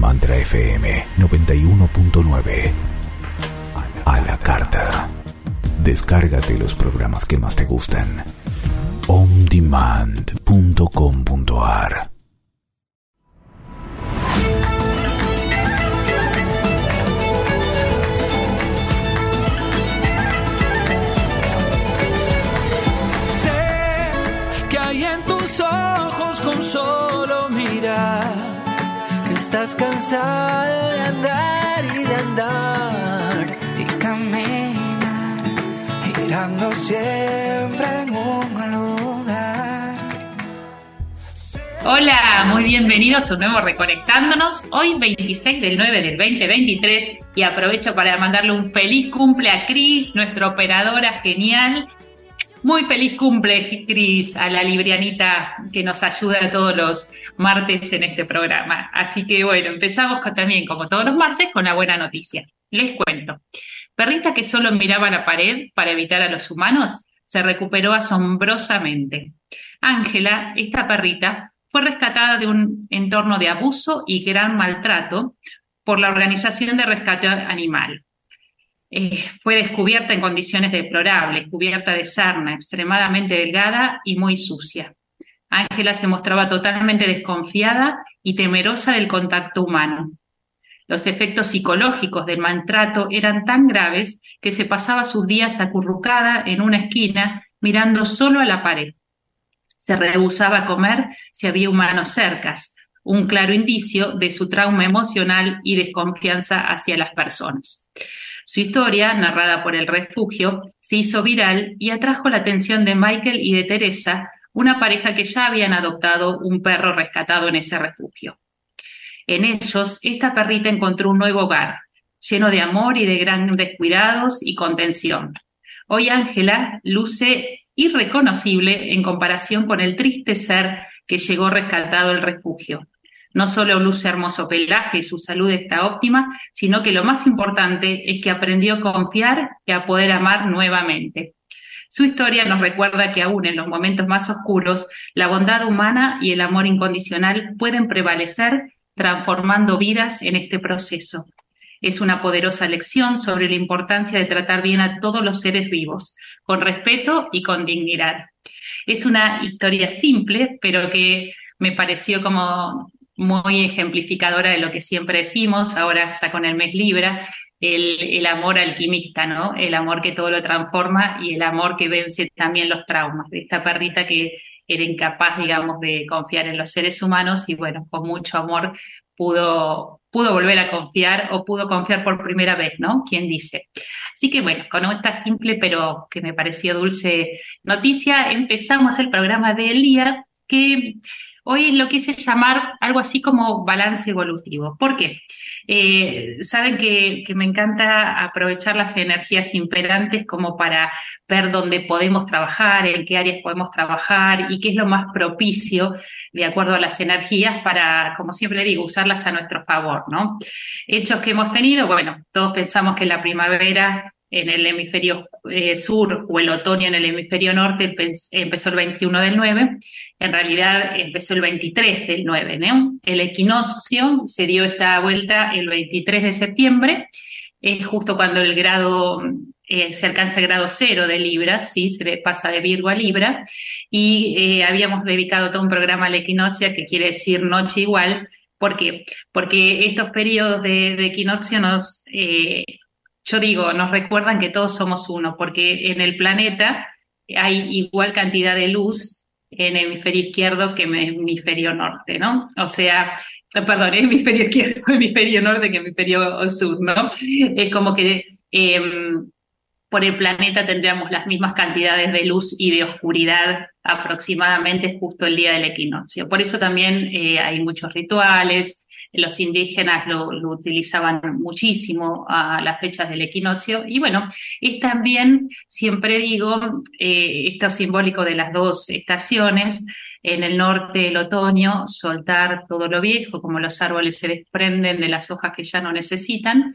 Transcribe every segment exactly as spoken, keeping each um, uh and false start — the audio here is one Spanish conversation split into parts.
Mantra F M noventa y uno punto nueve. A la carta. Descárgate los programas que más te gustan. on demand punto com punto a r. Sé que hay en tus ojos con solo mirar que estás cansada de andar y de andar y caminar, girando siempre en un lugar. Hola, muy bienvenidos a un nuevo Reconectándonos, hoy veintiséis del nueve del veinte veintitrés, y aprovecho para mandarle un feliz cumple a Cris, nuestra operadora genial. Muy feliz cumple, Cris, a la librianita que nos ayuda todos los martes en este programa. Así que bueno, empezamos con, también, como todos los martes, con la buena noticia. Les cuento. Perrita que solo miraba la pared para evitar a los humanos, se recuperó asombrosamente. Ángela, esta perrita, fue rescatada de un entorno de abuso y gran maltrato por la Organización de Rescate Animal. Eh, fue descubierta en condiciones deplorables, cubierta de sarna, extremadamente delgada y muy sucia. Ángela se mostraba totalmente desconfiada y temerosa del contacto humano. Los efectos psicológicos del maltrato eran tan graves que se pasaba sus días acurrucada en una esquina mirando solo a la pared. Se rehusaba a comer si había humanos cercas, un claro indicio de su trauma emocional y desconfianza hacia las personas. Su historia, narrada por El Refugio, se hizo viral y atrajo la atención de Michael y de Teresa, una pareja que ya habían adoptado un perro rescatado en ese refugio. En ellos, esta perrita encontró un nuevo hogar, lleno de amor y de grandes cuidados y contención. Hoy Ángela luce irreconocible en comparación con el triste ser que llegó rescatado al refugio. No solo luce hermoso pelaje y su salud está óptima, sino que lo más importante es que aprendió a confiar y a poder amar nuevamente. Su historia nos recuerda que aún en los momentos más oscuros, la bondad humana y el amor incondicional pueden prevalecer, transformando vidas en este proceso. Es una poderosa lección sobre la importancia de tratar bien a todos los seres vivos, con respeto y con dignidad. Es una historia simple, pero que me pareció como muy ejemplificadora de lo que siempre decimos, ahora ya con el mes Libra, el, el amor alquimista, ¿no? El amor que todo lo transforma y el amor que vence también los traumas. De esta perrita que era incapaz, digamos, de confiar en los seres humanos y bueno, con mucho amor pudo, pudo volver a confiar o pudo confiar por primera vez, ¿no? ¿Quién dice? Así que bueno, con esta simple pero que me pareció dulce noticia, empezamos el programa del día que hoy lo quise llamar algo así como balance evolutivo. ¿Por qué? Eh, saben que, que me encanta aprovechar las energías imperantes como para ver dónde podemos trabajar, en qué áreas podemos trabajar y qué es lo más propicio de acuerdo a las energías para, como siempre digo, usarlas a nuestro favor, ¿no? Hechos que hemos tenido, bueno, todos pensamos que la primavera en el hemisferio eh, sur o el otoño en el hemisferio norte empezó el veintiuno del nueve, en realidad empezó el veintitrés del nueve, ¿no? El equinoccio se dio esta vuelta el veintitrés de septiembre, es justo cuando el grado eh, se alcanza el grado cero de Libra, ¿sí? Se pasa de Virgo a Libra, y eh, habíamos dedicado todo un programa al equinoccio, que quiere decir noche igual. ¿Por qué? Porque estos periodos de, de equinoccio nos... Eh, Yo digo, nos recuerdan que todos somos uno, porque en el planeta hay igual cantidad de luz en el hemisferio izquierdo que en el hemisferio norte, ¿no? O sea, perdón, hemisferio izquierdo, hemisferio norte que hemisferio sur, ¿no? Es como que eh, por el planeta tendríamos las mismas cantidades de luz y de oscuridad aproximadamente justo el día del equinoccio. Por eso también eh, hay muchos rituales. Los indígenas lo, lo utilizaban muchísimo a las fechas del equinoccio. Y bueno, es también, siempre digo, eh, esto simbólico de las dos estaciones. En el norte, el otoño, soltar todo lo viejo, como los árboles se desprenden de las hojas que ya no necesitan.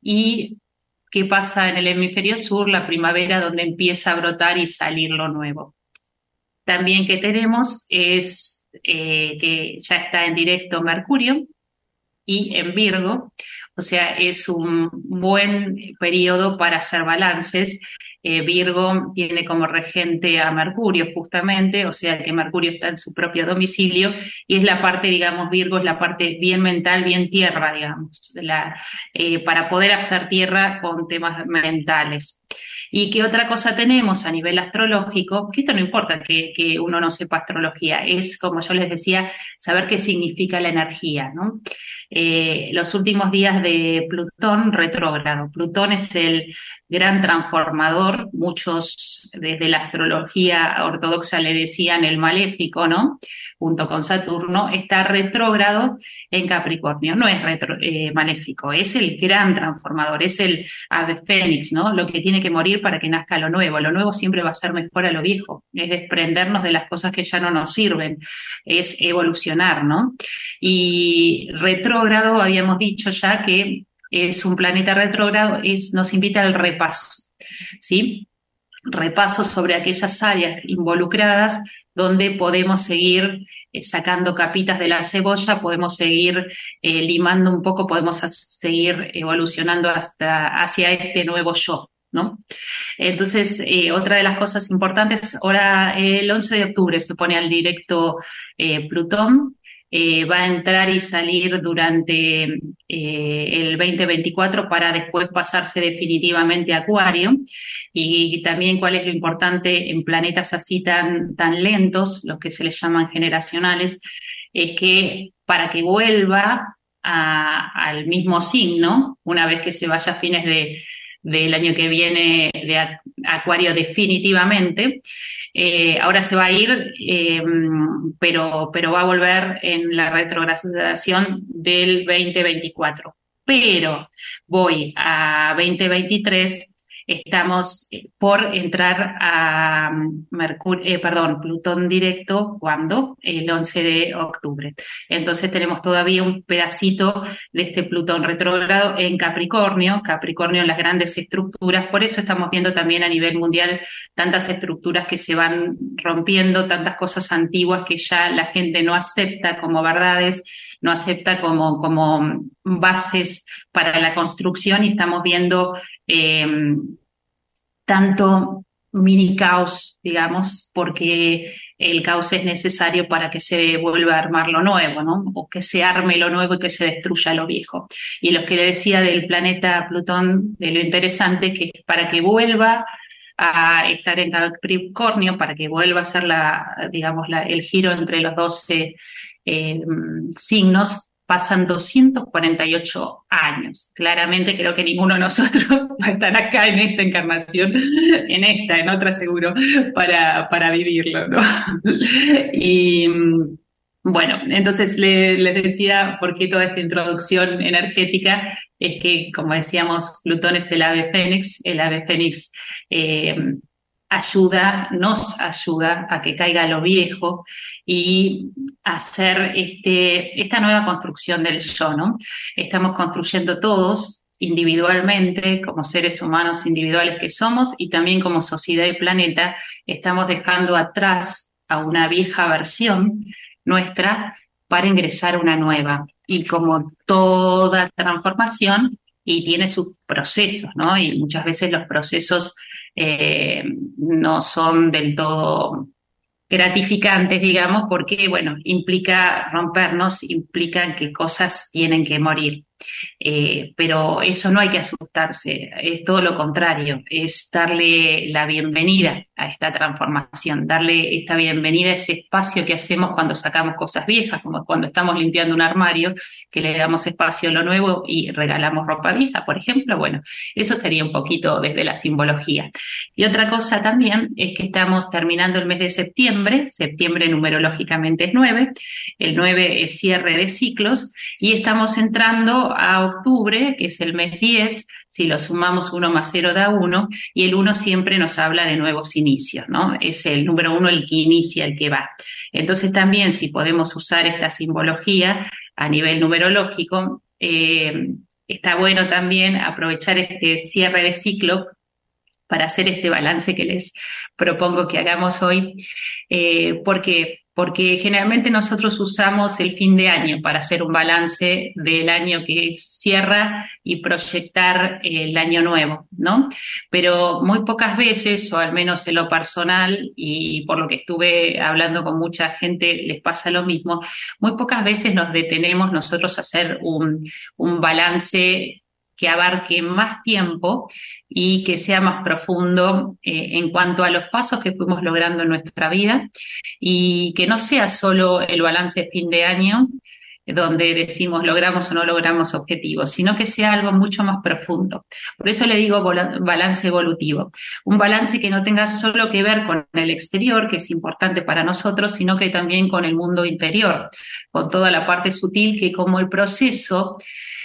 Y qué pasa en el hemisferio sur, la primavera, donde empieza a brotar y salir lo nuevo. También que tenemos es eh, que ya está en directo Mercurio, y en Virgo, o sea, es un buen periodo para hacer balances. Eh, Virgo tiene como regente a Mercurio justamente, o sea que Mercurio está en su propio domicilio y es la parte, digamos, Virgo es la parte bien mental, bien tierra, digamos, la, eh, para poder hacer tierra con temas mentales. ¿Y qué otra cosa tenemos a nivel astrológico? Que esto no importa que, que uno no sepa astrología, es, como yo les decía, saber qué significa la energía, ¿no? Eh, los últimos días de Plutón retrógrado. Plutón es el gran transformador, muchos desde la astrología ortodoxa le decían el maléfico, ¿no? Junto con Saturno, está retrógrado en Capricornio, no es retro, eh, maléfico, es el gran transformador, es el ave fénix, ¿no? Lo que tiene que morir para que nazca lo nuevo, lo nuevo siempre va a ser mejor a lo viejo, es desprendernos de las cosas que ya no nos sirven, es evolucionar, ¿no? Y retrógrado, habíamos dicho ya que es un planeta retrógrado, es, nos invita al repaso, ¿sí? Repaso sobre aquellas áreas involucradas donde podemos seguir eh, sacando capitas de la cebolla, podemos seguir eh, limando un poco, podemos seguir evolucionando hasta hacia este nuevo yo, ¿no? Entonces, eh, otra de las cosas importantes, ahora el once de octubre se pone al directo eh, Plutón, eh, va a entrar y salir durante eh, el veinte veinticuatro para después pasarse definitivamente a Acuario. Y, y también cuál es lo importante en planetas así tan, tan lentos, los que se les llaman generacionales, es que para que vuelva a, al mismo signo, una vez que se vaya a fines de del año que viene de Acuario definitivamente. Eh, ahora se va a ir, eh, pero, pero va a volver en la retrogradación del veinte veinticuatro. Pero voy a veinte veintitrés, estamos por entrar a Mercurio, eh, perdón, Plutón directo, ¿cuándo? El once de octubre. Entonces tenemos todavía un pedacito de este Plutón retrógrado en Capricornio, Capricornio en las grandes estructuras, por eso estamos viendo también a nivel mundial tantas estructuras que se van rompiendo, tantas cosas antiguas que ya la gente no acepta como verdades, no acepta como, como bases para la construcción y estamos viendo eh, tanto mini caos, digamos, porque el caos es necesario para que se vuelva a armar lo nuevo, ¿no? O que se arme lo nuevo y que se destruya lo viejo. Y lo que le decía del planeta Plutón, de lo interesante, que para que vuelva a estar en Capricornio, para que vuelva a ser la, digamos, la, el giro entre los doce eh, signos, pasan doscientos cuarenta y ocho años. Claramente creo que ninguno de nosotros va a estar acá en esta encarnación, en esta, en otra seguro, para, para vivirlo, ¿no? Y bueno, entonces les le decía por qué toda esta introducción energética es que, como decíamos, Plutón es el ave fénix, el ave fénix eh, ayuda, nos ayuda a que caiga lo viejo y hacer este, esta nueva construcción del yo, ¿no? Estamos construyendo todos individualmente, como seres humanos individuales que somos, y también como sociedad y planeta, estamos dejando atrás a una vieja versión nuestra para ingresar a una nueva. Y como toda transformación, y tiene sus procesos, ¿no? Y muchas veces los procesos eh, no son del todo gratificantes, digamos, porque, bueno, implica rompernos, implican que cosas tienen que morir. Eh, pero eso no hay que asustarse, es todo lo contrario, es darle la bienvenida a esta transformación, darle esta bienvenida a ese espacio que hacemos cuando sacamos cosas viejas, como cuando estamos limpiando un armario, que le damos espacio a lo nuevo y regalamos ropa vieja, por ejemplo. Bueno, eso sería un poquito desde la simbología. Y otra cosa también es que estamos terminando el mes de septiembre, septiembre numerológicamente es nueve, el nueve es cierre de ciclos, y estamos entrando a octubre, que es el mes diez, si lo sumamos uno más cero da uno, y el uno siempre nos habla de nuevos inicios, ¿no? Es el número uno el que inicia, el que va. Entonces también, si podemos usar esta simbología a nivel numerológico, eh, está bueno también aprovechar este cierre de ciclo para hacer este balance que les propongo que hagamos hoy, eh, porque porque generalmente nosotros usamos el fin de año para hacer un balance del año que cierra y proyectar el año nuevo, ¿no? Pero muy pocas veces, o al menos en lo personal, y por lo que estuve hablando con mucha gente, les pasa lo mismo, muy pocas veces nos detenemos nosotros a hacer un, un balance que abarque más tiempo y que sea más profundo eh, en cuanto a los pasos que fuimos logrando en nuestra vida, y que no sea solo el balance de fin de año donde decimos logramos o no logramos objetivos, sino que sea algo mucho más profundo. Por eso le digo balance evolutivo. Un balance que no tenga solo que ver con el exterior, que es importante para nosotros, sino que también con el mundo interior, con toda la parte sutil, que como el proceso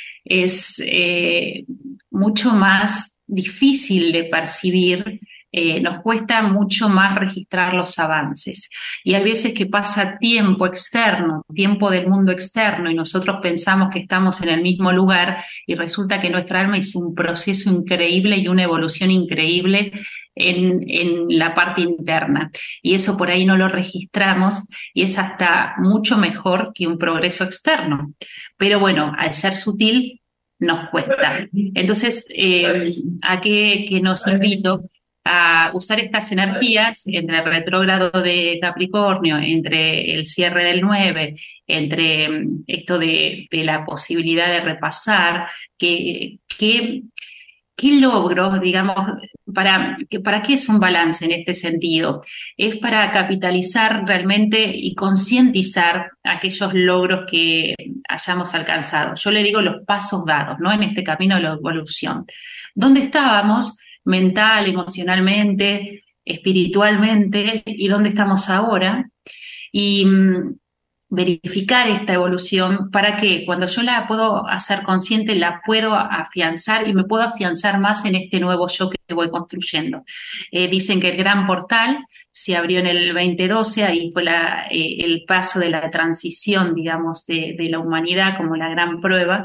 es eh, mucho más difícil de percibir, eh, nos cuesta mucho más registrar los avances. Y hay veces que pasa tiempo externo, tiempo del mundo externo, y nosotros pensamos que estamos en el mismo lugar, y resulta que nuestra alma hizo un proceso increíble y una evolución increíble en, en la parte interna. Y eso por ahí no lo registramos, y es hasta mucho mejor que un progreso externo. Pero bueno, al ser sutil, nos cuesta. Entonces, eh, ¿a qué, qué nos invito? A usar estas energías entre el retrógrado de Capricornio, entre el cierre del nueve, entre esto de, de la posibilidad de repasar, que, que ¿qué logros, digamos, para, para qué es un balance en este sentido? Es para capitalizar realmente y concientizar aquellos logros que hayamos alcanzado. Yo le digo los pasos dados, ¿no? En este camino de la evolución. ¿Dónde estábamos mental, emocionalmente, espiritualmente, y dónde estamos ahora? Y mmm, verificar esta evolución para que cuando yo la puedo hacer consciente, la puedo afianzar, y me puedo afianzar más en este nuevo yo que voy construyendo. Eh, dicen que el gran portal se abrió en el veinte doce, ahí fue la, eh, el paso de la transición, digamos, de, de la humanidad como la gran prueba,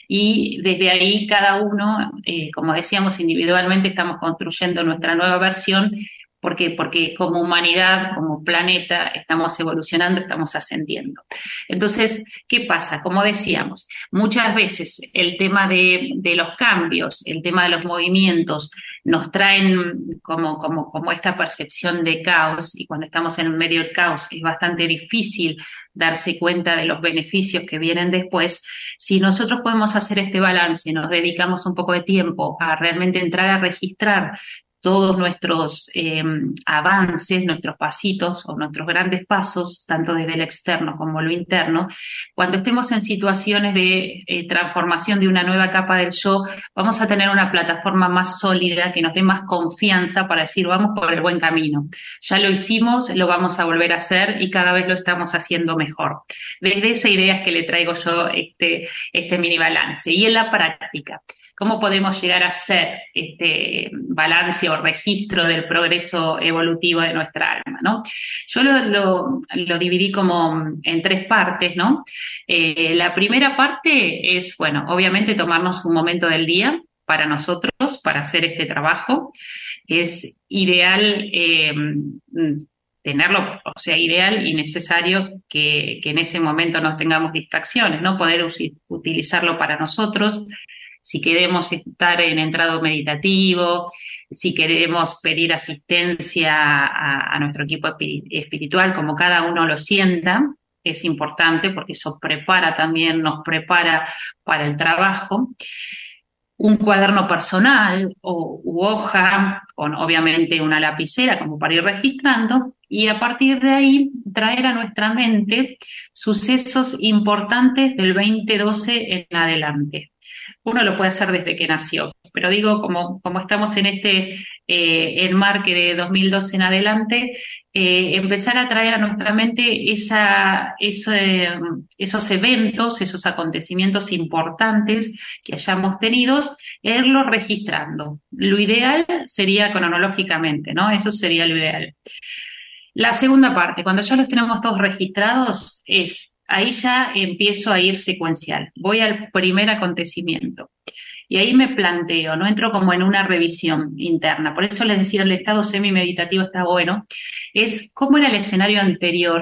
y desde ahí cada uno, eh, como decíamos, individualmente estamos construyendo nuestra nueva versión. ¿Por qué? Porque como humanidad, como planeta, estamos evolucionando, estamos ascendiendo. Entonces, ¿qué pasa? Como decíamos, muchas veces el tema de, de los cambios, el tema de los movimientos, nos traen como, como, como esta percepción de caos, y cuando estamos en medio del caos es bastante difícil darse cuenta de los beneficios que vienen después. Si nosotros podemos hacer este balance, nos dedicamos un poco de tiempo a realmente entrar a registrar todos nuestros eh, avances, nuestros pasitos o nuestros grandes pasos, tanto desde el externo como lo interno, cuando estemos en situaciones de eh, transformación de una nueva capa del yo, vamos a tener una plataforma más sólida que nos dé más confianza para decir vamos por el buen camino. Ya lo hicimos, lo vamos a volver a hacer, y cada vez lo estamos haciendo mejor. Desde esa idea es que le traigo yo este, este mini balance. Y en la práctica, ¿cómo podemos llegar a hacer este balance o registro del progreso evolutivo de nuestra alma, ¿no? Yo lo, lo, lo dividí como en tres partes, ¿no? Eh, la primera parte es, bueno, obviamente tomarnos un momento del día para nosotros, para hacer este trabajo. Es ideal eh, tenerlo, o sea, ideal y necesario que, que en ese momento no tengamos distracciones, ¿no? Poder utilizarlo para nosotros. Si queremos estar en entrado meditativo, si queremos pedir asistencia a, a nuestro equipo espiritual, como cada uno lo sienta, es importante porque eso prepara también, nos prepara para el trabajo. Un cuaderno personal o u hoja, con obviamente una lapicera como para ir registrando, y a partir de ahí traer a nuestra mente sucesos importantes del veinte doce en adelante. Uno lo puede hacer desde que nació, pero digo, como, como estamos en este eh, enmarque de dos mil doce en adelante, eh, empezar a traer a nuestra mente esa, ese, esos eventos, esos acontecimientos importantes que hayamos tenido, irlos registrando. Lo ideal sería cronológicamente, ¿no? Eso sería lo ideal. La segunda parte, cuando ya los tenemos todos registrados, es ahí ya empiezo a ir secuencial. Voy al primer acontecimiento. Y ahí me planteo, no entro como en una revisión interna. Por eso les decía, el estado semi-meditativo está bueno. Es cómo era el escenario anterior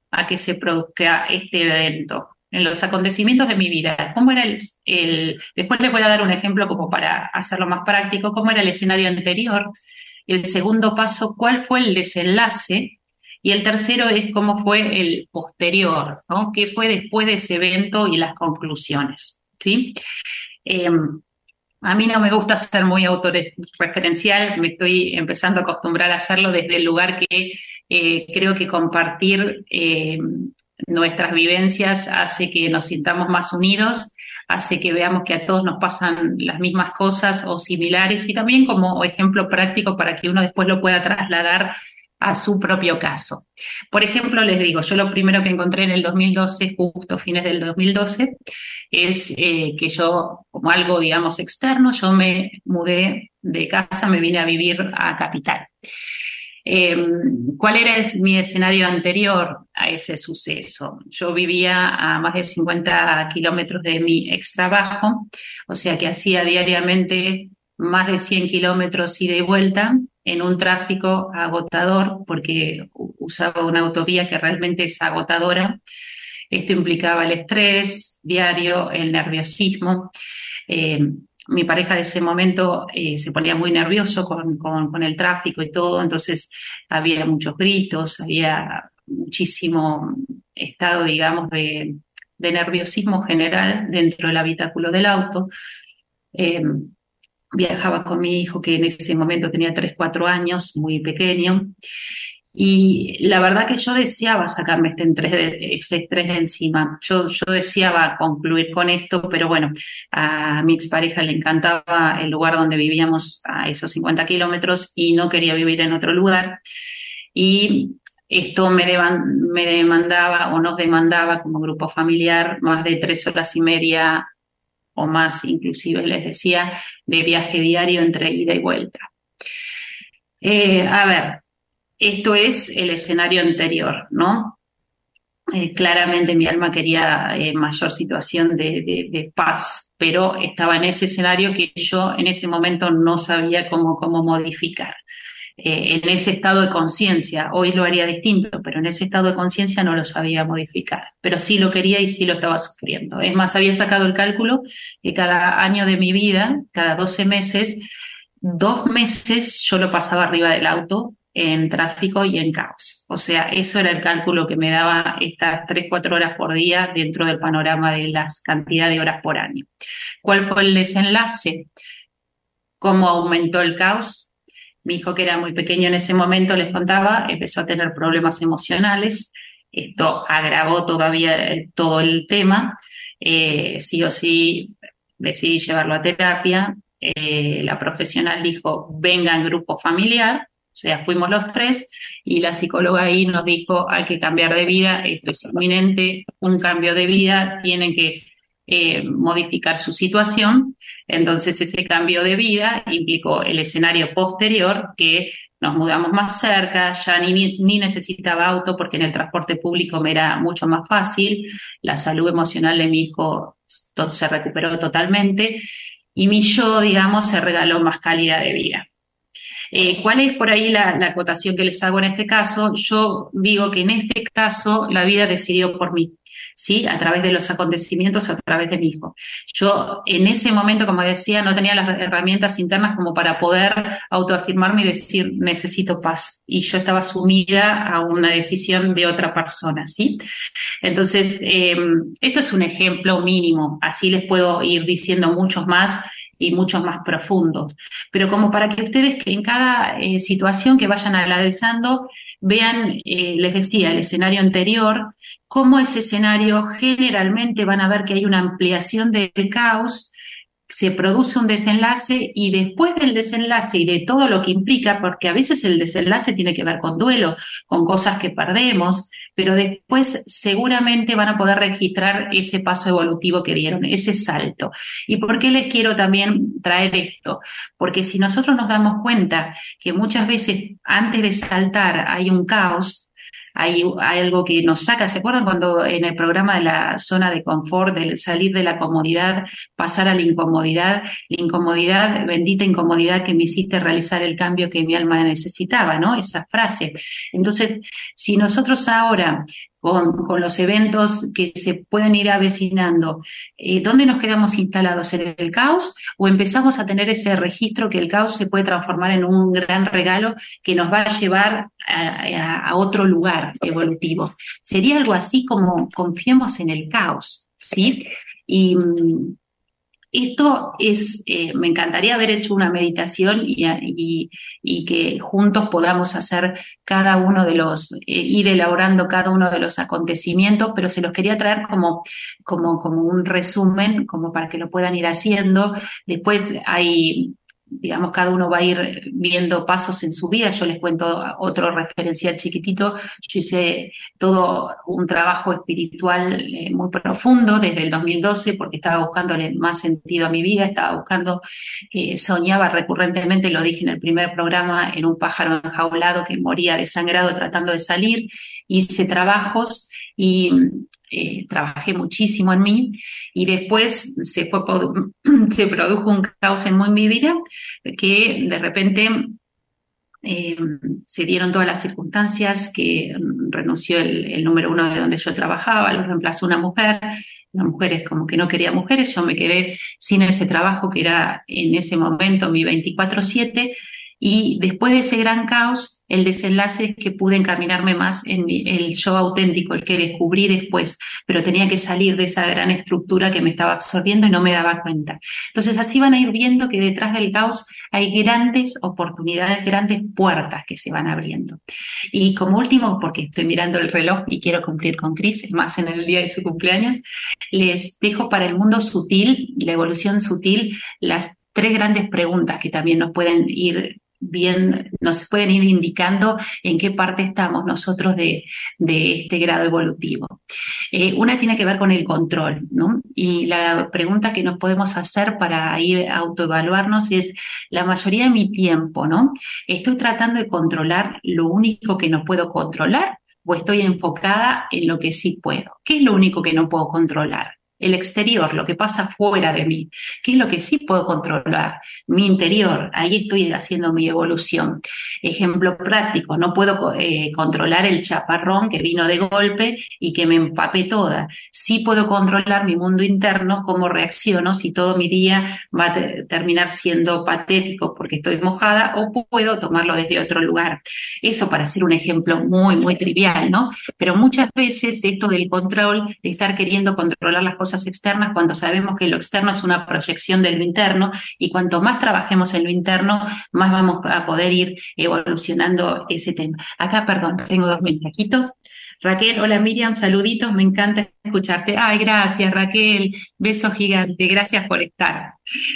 a que se produzca este evento, en los acontecimientos de mi vida. ¿Cómo era el, el, después les voy a dar un ejemplo como para hacerlo más práctico, cómo era el escenario anterior. El segundo paso, cuál fue el desenlace. Y el tercero es cómo fue el posterior, ¿no? ¿Qué fue después de ese evento y las conclusiones? ¿Sí? Eh, a mí no me gusta ser muy autorreferencial, me estoy empezando a acostumbrar a hacerlo desde el lugar que eh, creo que compartir eh, nuestras vivencias hace que nos sintamos más unidos, hace que veamos que a todos nos pasan las mismas cosas o similares, y también como ejemplo práctico para que uno después lo pueda trasladar a su propio caso. Por ejemplo, les digo, yo lo primero que encontré en el dos mil doce, justo fines del dos mil doce, es eh, que yo, como algo, digamos, externo, yo me mudé de casa, me vine a vivir a Capital. Eh, ¿Cuál era es, mi escenario anterior a ese suceso? Yo vivía a más de cincuenta kilómetros de mi ex trabajo, o sea que hacía diariamente más de cien kilómetros ida y vuelta, en un tráfico agotador, porque usaba una autovía que realmente es agotadora. Esto implicaba el estrés diario, el nerviosismo. Eh, mi pareja de ese momento eh, se ponía muy nervioso con, con, con el tráfico y todo, entonces había muchos gritos, había muchísimo estado, digamos, de, de nerviosismo general dentro del habitáculo del auto. Eh, Viajaba con mi hijo, que en ese momento tenía tres, cuatro años, muy pequeño, y la verdad que yo deseaba sacarme este estrés de, ese estrés de encima. Yo, yo deseaba concluir con esto, pero bueno, a mi expareja le encantaba el lugar donde vivíamos a esos cincuenta kilómetros y no quería vivir en otro lugar. Y esto me, devan, me demandaba o nos demandaba como grupo familiar más de tres horas y media o más, inclusive les decía, de viaje diario entre ida y vuelta. Eh, a ver, esto es el escenario anterior, ¿no? Eh, claramente mi alma quería eh, mayor situación de, de, de paz, pero estaba en ese escenario que yo en ese momento no sabía cómo, cómo modificar. Eh, en ese estado de conciencia, hoy lo haría distinto, pero en ese estado de conciencia no lo sabía modificar, pero sí lo quería y sí lo estaba sufriendo. Es más, había sacado el cálculo que cada año de mi vida, cada doce meses, dos meses yo lo pasaba arriba del auto en tráfico y en caos. O sea, eso era el cálculo que me daba estas tres, cuatro horas por día dentro del panorama de las cantidad de horas por año. ¿Cuál fue el desenlace? ¿Cómo aumentó el caos? Mi hijo, que era muy pequeño en ese momento, les contaba, empezó a tener problemas emocionales. Esto agravó todavía todo el tema. Eh, sí o sí decidí llevarlo a terapia. Eh, la profesional dijo, venga en grupo familiar. O sea, fuimos los tres y la psicóloga ahí nos dijo, hay que cambiar de vida, esto es inminente, un cambio de vida, tienen que eh, modificar su situación. Entonces ese cambio de vida implicó el escenario posterior, que nos mudamos más cerca, ya ni, ni necesitaba auto porque en el transporte público me era mucho más fácil, la salud emocional de mi hijo se recuperó totalmente y mi yo, digamos, se regaló más calidad de vida. Eh, ¿Cuál es por ahí la, la acotación que les hago en este caso? Yo digo que en este caso la vida decidió por mí, ¿sí? A través de los acontecimientos, a través de mi hijo. Yo en ese momento, como decía, no tenía las herramientas internas como para poder autoafirmarme y decir, necesito paz. Y yo estaba sumida a una decisión de otra persona, ¿sí? Entonces, eh, esto es un ejemplo mínimo. Así les puedo ir diciendo muchos más y muchos más profundos, pero como para que ustedes que en cada eh, situación que vayan analizando vean, eh, les decía, el escenario anterior, cómo ese escenario generalmente van a ver que hay una ampliación del caos, se produce un desenlace y después del desenlace y de todo lo que implica, porque a veces el desenlace tiene que ver con duelo, con cosas que perdemos, pero después seguramente van a poder registrar ese paso evolutivo que dieron, ese salto. ¿Y por qué les quiero también traer esto? Porque si nosotros nos damos cuenta que muchas veces antes de saltar hay un caos, Hay, hay algo que nos saca. ¿Se acuerdan cuando en el programa de la zona de confort, del salir de la comodidad, pasar a la incomodidad? La incomodidad, bendita incomodidad que me hiciste realizar el cambio que mi alma necesitaba, ¿no? Esa frase. Entonces, si nosotros ahora, con, con los eventos que se pueden ir avecinando, eh, ¿dónde nos quedamos instalados? ¿En el caos? ¿O empezamos a tener ese registro que el caos se puede transformar en un gran regalo que nos va a llevar a, a, a otro lugar evolutivo? Sería algo así como confiemos en el caos, ¿sí? Y esto es, eh, me encantaría haber hecho una meditación y, y, y que juntos podamos hacer cada uno de los, eh, ir elaborando cada uno de los acontecimientos, pero se los quería traer como, como, como un resumen, como para que lo puedan ir haciendo. Después hay, digamos, cada uno va a ir viendo pasos en su vida. Yo les cuento otro referencial chiquitito. Yo hice todo un trabajo espiritual eh, muy profundo desde el dos mil doce porque estaba buscándole más sentido a mi vida, estaba buscando, eh, soñaba recurrentemente, lo dije en el primer programa, en un pájaro enjaulado que moría desangrado tratando de salir. Hice trabajos y Eh, trabajé muchísimo en mí y después se, fue, se produjo un caos en mi vida que de repente eh, se dieron todas las circunstancias que renunció el, el número uno de donde yo trabajaba, lo reemplazó una mujer. Las mujeres como que no quería mujeres, yo me quedé sin ese trabajo que era en ese momento mi veinticuatro siete. Y después de ese gran caos, el desenlace es que pude encaminarme más en mi, el yo auténtico, el que descubrí después, pero tenía que salir de esa gran estructura que me estaba absorbiendo y no me daba cuenta. Entonces así van a ir viendo que detrás del caos hay grandes oportunidades, grandes puertas que se van abriendo. Y como último, porque estoy mirando el reloj y quiero cumplir con Cris, más en el día de su cumpleaños, les dejo para el mundo sutil, la evolución sutil, las tres grandes preguntas que también nos pueden ir bien, nos pueden ir indicando en qué parte estamos nosotros de, de este grado evolutivo. Eh, una tiene que ver con el control, ¿no? Y la pregunta que nos podemos hacer para ir a autoevaluarnos es, la mayoría de mi tiempo, ¿no? ¿Estoy tratando de controlar lo único que no puedo controlar o estoy enfocada en lo que sí puedo? ¿Qué es lo único que no puedo controlar? El exterior, lo que pasa fuera de mí. ¿Qué es lo que sí puedo controlar? Mi interior, ahí estoy haciendo mi evolución. Ejemplo práctico, no puedo eh, controlar el chaparrón que vino de golpe y que me empapé toda. Sí puedo controlar mi mundo interno, cómo reacciono, si todo mi día va a te- terminar siendo patético porque estoy mojada, o puedo tomarlo desde otro lugar. Eso para hacer un ejemplo muy, muy trivial, ¿no? Pero muchas veces esto del control, de estar queriendo controlar las cosas externas, cuando sabemos que lo externo es una proyección de lo interno, y cuanto más trabajemos en lo interno, más vamos a poder ir evolucionando ese tema. Acá, perdón, tengo dos mensajitos. Raquel, hola Miriam, saluditos, me encanta escucharte. Ay, gracias Raquel, beso gigante, gracias por estar.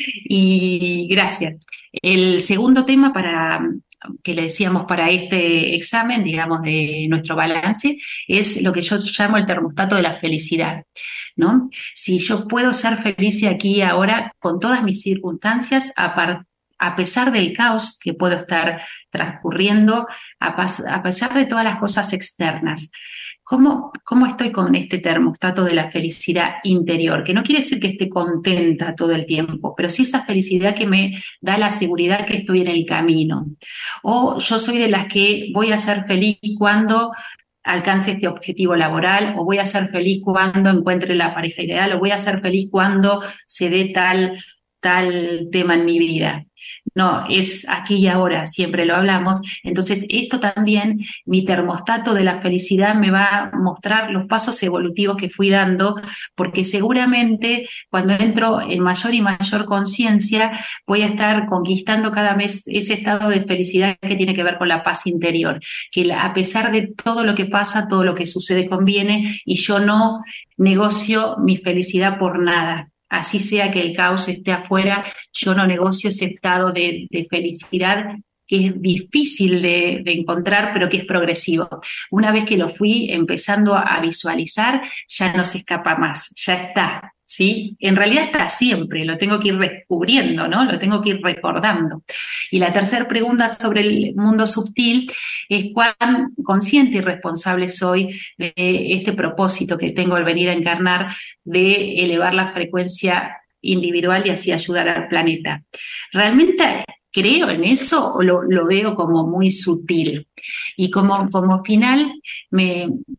Y gracias. El segundo tema para que le decíamos para este examen, digamos, de nuestro balance, es lo que yo llamo el termostato de la felicidad, ¿no? Si yo puedo ser feliz aquí y ahora con todas mis circunstancias, a, par, a pesar del caos que puedo estar transcurriendo, a, pas, a pesar de todas las cosas externas. ¿Cómo, ¿Cómo estoy con este termostato de la felicidad interior? Que no quiere decir que esté contenta todo el tiempo, pero sí esa felicidad que me da la seguridad que estoy en el camino. O yo soy de las que voy a ser feliz cuando alcance este objetivo laboral, o voy a ser feliz cuando encuentre la pareja ideal, o voy a ser feliz cuando se dé tal, tal tema en mi vida. No, es aquí y ahora, siempre lo hablamos. Entonces, esto también, mi termostato de la felicidad me va a mostrar los pasos evolutivos que fui dando, porque seguramente cuando entro en mayor y mayor conciencia, voy a estar conquistando cada mes ese estado de felicidad que tiene que ver con la paz interior, que a pesar de todo lo que pasa, todo lo que sucede conviene, y yo no negocio mi felicidad por nada. Así sea que el caos esté afuera, yo no negocio ese estado de, de felicidad que es difícil de, de encontrar, pero que es progresivo. Una vez que lo fui empezando a visualizar, ya no se escapa más, ya está, ¿sí? En realidad está siempre, lo tengo que ir descubriendo, ¿no? Lo tengo que ir recordando. Y la tercera pregunta sobre el mundo sutil es cuán consciente y responsable soy de este propósito que tengo al venir a encarnar, de elevar la frecuencia individual y así ayudar al planeta. ¿Realmente creo en eso o lo, lo veo como muy sutil? Y como, como final me...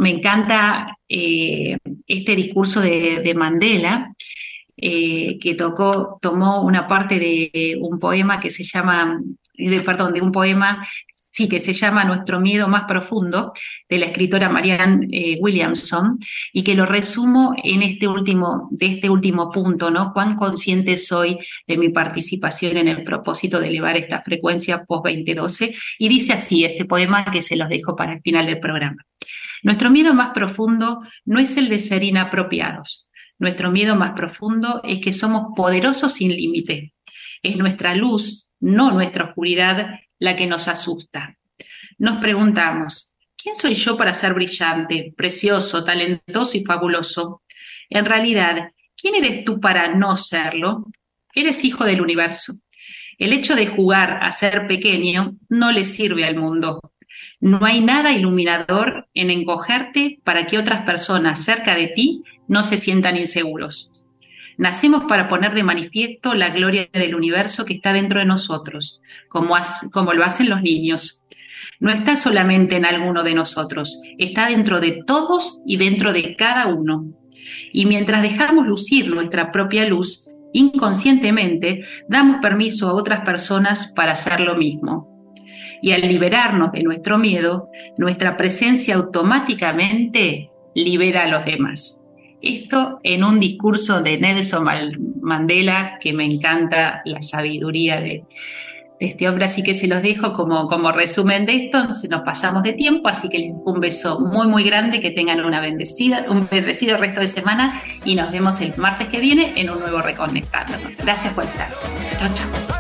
me encanta eh, este discurso de, de Mandela, eh, que tocó, tomó una parte de un poema que se llama, de, perdón, de un poema, sí, que se llama Nuestro miedo más profundo, de la escritora Marianne eh, Williamson, y que lo resumo en este último, de este último punto, ¿no? Cuán consciente soy de mi participación en el propósito de elevar esta frecuencia post veinte doce, y dice así este poema que se los dejo para el final del programa. Nuestro miedo más profundo no es el de ser inapropiados. Nuestro miedo más profundo es que somos poderosos sin límite. Es nuestra luz, no nuestra oscuridad, la que nos asusta. Nos preguntamos, ¿quién soy yo para ser brillante, precioso, talentoso y fabuloso? En realidad, ¿quién eres tú para no serlo? Eres hijo del universo. El hecho de jugar a ser pequeño no le sirve al mundo. No hay nada iluminador en encogerte para que otras personas cerca de ti no se sientan inseguros. Nacemos para poner de manifiesto la gloria del universo que está dentro de nosotros, como, como lo hacen los niños. No está solamente en alguno de nosotros, está dentro de todos y dentro de cada uno. Y mientras dejamos lucir nuestra propia luz, inconscientemente damos permiso a otras personas para hacer lo mismo. Y al liberarnos de nuestro miedo, nuestra presencia automáticamente libera a los demás. Esto en un discurso de Nelson Mandela, que me encanta la sabiduría de, de este hombre, así que se los dejo como, como resumen de esto. Nos pasamos de tiempo, así que un beso muy muy grande, que tengan una bendecida, un bendecido resto de semana y nos vemos el martes que viene en un nuevo Reconectándonos. Gracias por estar. Chao, chao.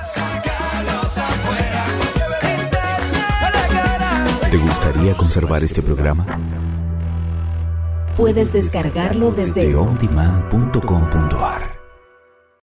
¿Te gustaría conservar este programa? Puedes descargarlo desde on demand punto com punto a r.